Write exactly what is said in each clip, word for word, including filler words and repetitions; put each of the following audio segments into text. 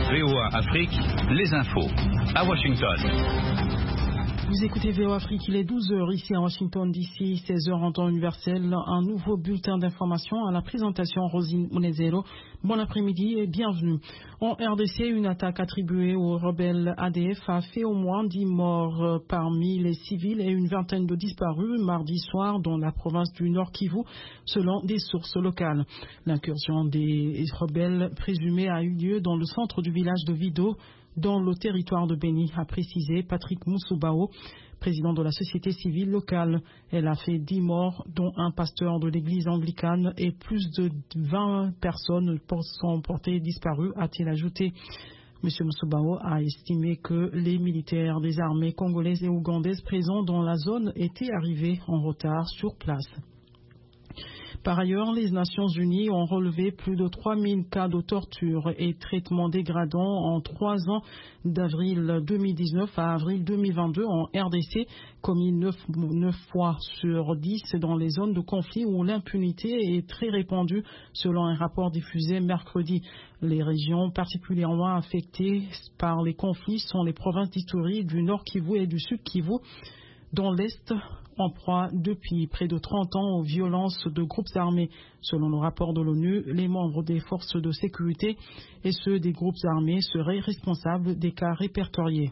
V O A Afrique, les infos. À Washington. Vous écoutez V O A Afrique, il est douze heures ici à Washington D C, seize heures en temps universel. Un nouveau bulletin d'information à la présentation Rosine Munezero. Bon après-midi et bienvenue. En R D C, une attaque attribuée aux rebelles A D F a fait au moins dix morts parmi les civils et une vingtaine de disparus mardi soir dans la province du Nord Kivu, selon des sources locales. L'incursion des rebelles présumés a eu lieu dans le centre du village de Vido, dans le territoire de Beni, a précisé Patrick Moussoubao, président de la société civile locale. Elle a fait dix morts, dont un pasteur de l'église anglicane, et plus de vingt personnes sont portées disparues, a-t-il ajouté. M. Moussoubao a estimé que les militaires des armées congolaises et ougandaises présents dans la zone étaient arrivés en retard sur place. Par ailleurs, les Nations Unies ont relevé plus de trois mille cas de torture et traitements dégradants en trois ans, d'avril deux mille dix-neuf à avril deux mille vingt-deux en R D C, commis neuf fois sur dix dans les zones de conflit où l'impunité est très répandue, selon un rapport diffusé mercredi. Les régions particulièrement affectées par les conflits sont les provinces d'Ituri, du Nord Kivu et du Sud Kivu, dans l'Est, en proie depuis près de trente ans aux violences de groupes armés. Selon le rapport de l'ONU, les membres des forces de sécurité et ceux des groupes armés seraient responsables des cas répertoriés.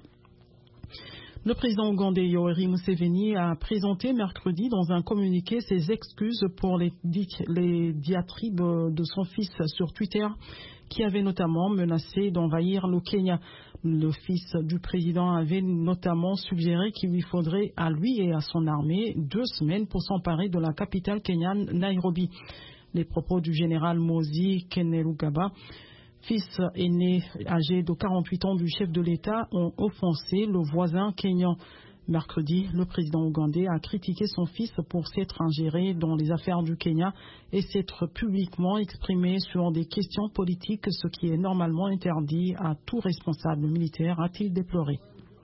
Le président ougandais Yoweri Museveni a présenté mercredi dans un communiqué ses excuses pour les, di- les diatribes de son fils sur Twitter, qui avait notamment menacé d'envahir le Kenya. Le fils du président avait notamment suggéré qu'il lui faudrait à lui et à son armée deux semaines pour s'emparer de la capitale kenyane, Nairobi. Les propos du général Mozi Kainerugaba, fils aîné âgé de quarante-huit ans du chef de l'État, ont offensé le voisin kenyan. Mercredi, le président ougandais a critiqué son fils pour s'être ingéré dans les affaires du Kenya et s'être publiquement exprimé sur des questions politiques, ce qui est normalement interdit à tout responsable militaire, a-t-il déploré.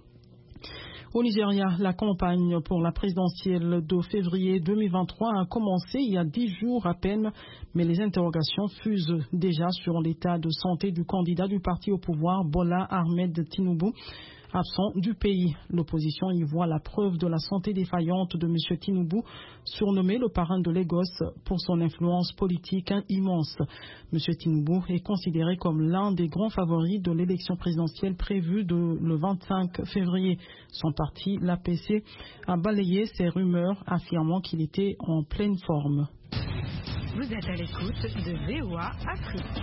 Au Nigeria, la campagne pour la présidentielle de février deux mille vingt-trois a commencé il y a dix jours à peine, mais les interrogations fusent déjà sur l'état de santé du candidat du parti au pouvoir, Bola Ahmed Tinubu, absent du pays. L'opposition y voit la preuve de la santé défaillante de M. Tinubu, surnommé le parrain de Lagos pour son influence politique immense. M. Tinubu est considéré comme l'un des grands favoris de l'élection présidentielle prévue de le vingt-cinq février. Son parti, l'A P C, a balayé ces rumeurs, affirmant qu'il était en pleine forme. Vous êtes à l'écoute de V O A Afrique.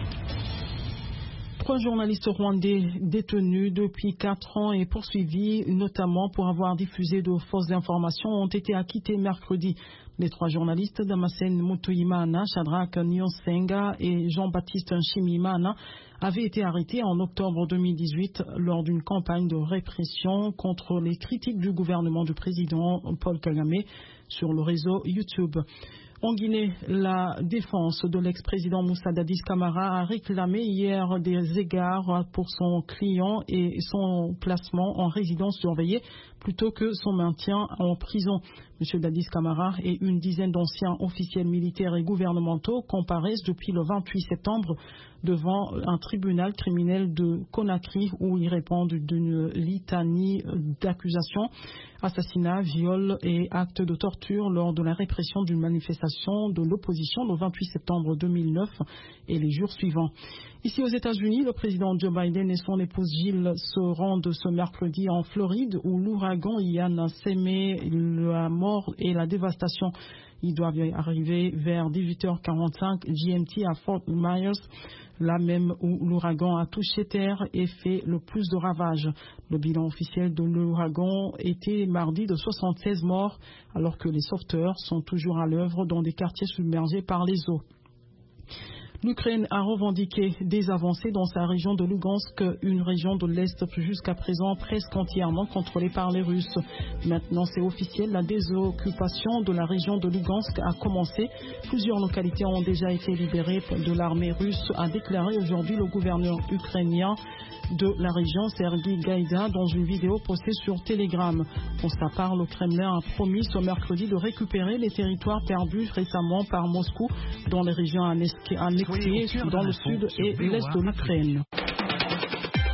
Trois journalistes rwandais détenus depuis quatre ans et poursuivis notamment pour avoir diffusé de fausses informations ont été acquittés mercredi. Les trois journalistes, Damascène Mutuyimana, Shadrach Niyonsenga et Jean-Baptiste Nshimiyimana, avaient été arrêtés en octobre deux mille dix-huit lors d'une campagne de répression contre les critiques du gouvernement du président Paul Kagame sur le réseau YouTube. En Guinée, la défense de l'ex-président Moussa Dadis Camara a réclamé hier des égards pour son client et son placement en résidence surveillée plutôt que son maintien en prison. M. Dadis Camara et une dizaine d'anciens officiels militaires et gouvernementaux comparaissent depuis le vingt-huit septembre devant un tribunal criminel de Conakry où ils répondent d'une litanie d'accusations, assassinats, viols et actes de torture lors de la répression d'une manifestation de l'opposition le vingt-huit septembre deux mille neuf et les jours suivants. Ici aux États-Unis, le président Joe Biden et son épouse Jill se rendent ce mercredi en Floride où l'ouragan Ian a sémé la mort et la dévastation. Ils doivent arriver vers dix-huit heures quarante-cinq G M T à Fort Myers, là même où l'ouragan a touché terre et fait le plus de ravages. Le bilan officiel de l'ouragan était mardi de soixante-seize morts, alors que les sauveteurs sont toujours à l'œuvre dans des quartiers submergés par les eaux. L'Ukraine a revendiqué des avancées dans sa région de Lugansk, une région de l'Est jusqu'à présent presque entièrement contrôlée par les Russes. Maintenant, c'est officiel, la désoccupation de la région de Lugansk a commencé. Plusieurs localités ont déjà été libérées de l'armée russe, a déclaré aujourd'hui le gouverneur ukrainien de la région, Sergueï Gaïda, dans une vidéo postée sur Telegram. Pour sa part, le Kremlin a promis ce mercredi de récupérer les territoires perdus récemment par Moscou dans les régions annexées dans le sud et l'est de l'Ukraine.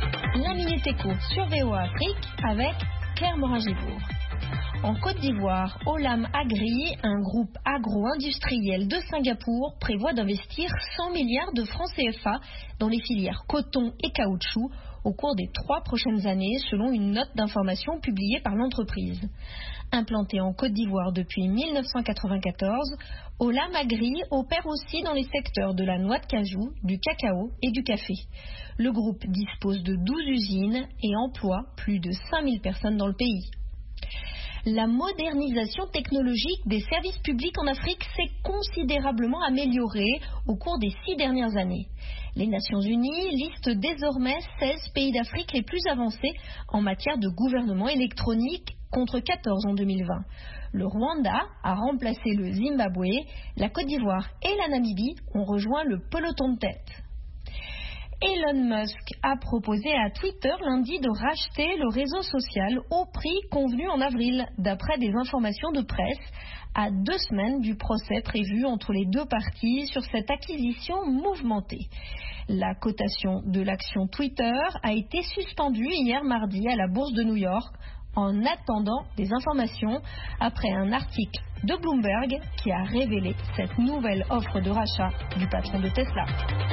Minute Éco sur V O A Afrique avec Claire Morin-Gibourg. En Côte d'Ivoire, Olam Agri, un groupe agro-industriel de Singapour, prévoit d'investir cent milliards de francs C F A dans les filières coton et caoutchouc au cours des trois prochaines années, selon une note d'information publiée par l'entreprise. Implanté en Côte d'Ivoire depuis mille neuf cent quatre-vingt-quatorze, Olam Agri opère aussi dans les secteurs de la noix de cajou, du cacao et du café. Le groupe dispose de douze usines et emploie plus de cinq mille personnes dans le pays. La modernisation technologique des services publics en Afrique s'est considérablement améliorée au cours des six dernières années. Les Nations Unies listent désormais seize pays d'Afrique les plus avancés en matière de gouvernement électronique, contre quatorze en deux mille vingt. Le Rwanda a remplacé le Zimbabwe, la Côte d'Ivoire et la Namibie ont rejoint le peloton de tête. Elon Musk a proposé à Twitter lundi de racheter le réseau social au prix convenu en avril, d'après des informations de presse, à deux semaines du procès prévu entre les deux parties sur cette acquisition mouvementée. La cotation de l'action Twitter a été suspendue hier mardi à la bourse de New York en attendant des informations après un article de Bloomberg qui a révélé cette nouvelle offre de rachat du patron de Tesla.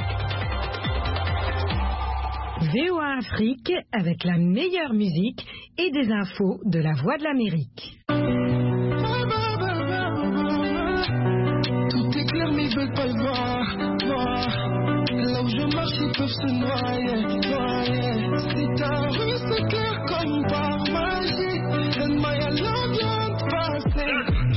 V O A Afrique avec la meilleure musique et des infos de la Voix de l'Amérique. Tout est clair mais ils veulent pas le voir, voir. Là où je marche ils peuvent se noyer, noyer. Si ta rue c'est clair comme par magie, donne-moi y'a l'eau vient de passer.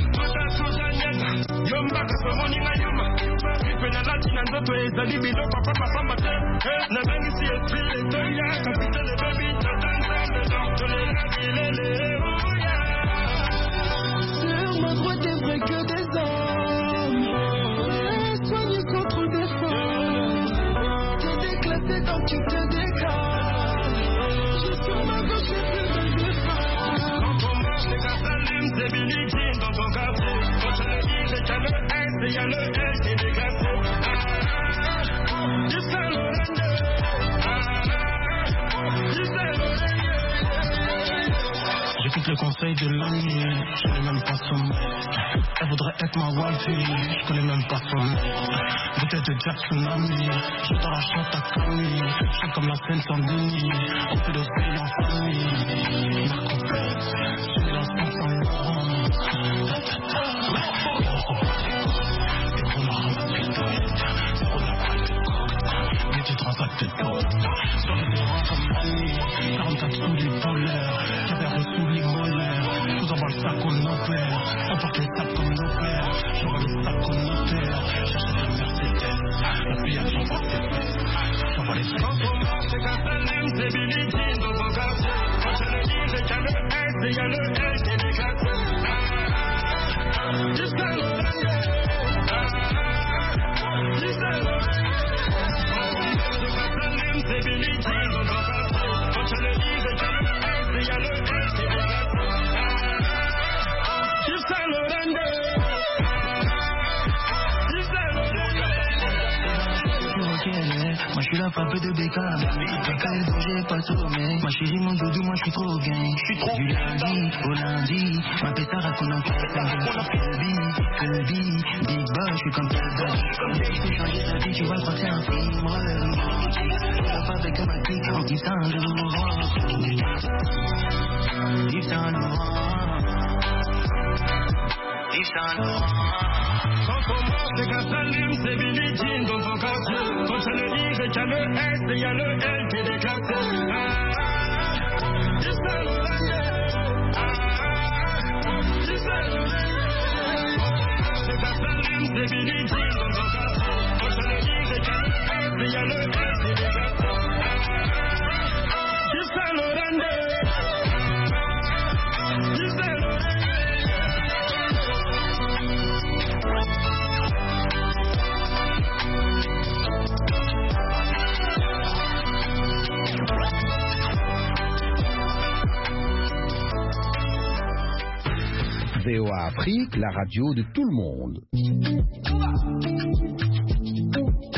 Sur ma droite des vrais que des hommes, soignés contre des femmes. T'es déclassé donc tu te décales. Je sur ma gauche j'ai plus de défense. Quand on marche les gars s'allument, c'est Billie Jean dans ton quartier. Quand je le dis, j'ai qu'à le S et y'a le L qui est déglacé. You say Lorende, you say Lorende. J'écoute le conseil de l'ami, je n'ai même pas son nom. Elle voudrait être ma wifey, je connais même pas son nom. Bouteille de Jack Tsunami, je dans la chante à Camille. Je suis comme la scène sans Denis, on fait l'océan en famille. Ma complète, je suis l'instant sans Laurent. Et pour moi, on va c'est pour la balle de coque. Mais tu transactes tout. Sur les terrains comme Annie, quarante-quatre sous les voleurs. J'avais reçu les molaires. Je vous envoie le sac au opère. On porte les sacs comme nos pères. J'envoie le sac au notaire. J'achète le Mercedes. La fillette, j'envoie ses fesses. J'envoie les fesses. Quand on marche, c'est qu'un salim, c'est Billie Jean dans ton quartier. Quand je le dis, j'ai qu'à le S et y'a le L qui est déclassé. Jusqu'à l'oreille. Jusqu'à l'oreille. C'est Billie Jean dans ton quartier. Quand je le dis, j'ai qu'à le S et y'a le L qui est déclassé. Jusqu'à l'oreille. Jusqu'à l'oreille. Moi je suis la frappe de Beckham. Quand elle bouge, j'ai pas sommeil. Ma chérie, mon doudou, moi je suis trop gang. Du lundi au lundi, ma pétard a qu'on en fait. Colby, Colby, Big Boss, je suis comme Pelda. Je peux changer sa vie, tu vois, quand c'est un film. Je la frappe avec ma clique en Yves Saint Laurent. Yves Saint Laurent. Yves Saint Laurent. Quand on marche, c'est qu'un salim, c'est Billie Jean dans ton quartier. Quand je le dis, j'ai qu'à le S et y'a le L qui est déclassé. Jusqu'à l'oreille. Jusqu'à l'oreille. C'est qu'un salim, c'est Billie Jean dans ton quartier. Quand je le dis, j'ai qu'à le S et y'a le L qui est déclassé. Jusqu'à l'oreille. Jusqu'à l'oreille. V O A Afrique, la radio de tout le monde.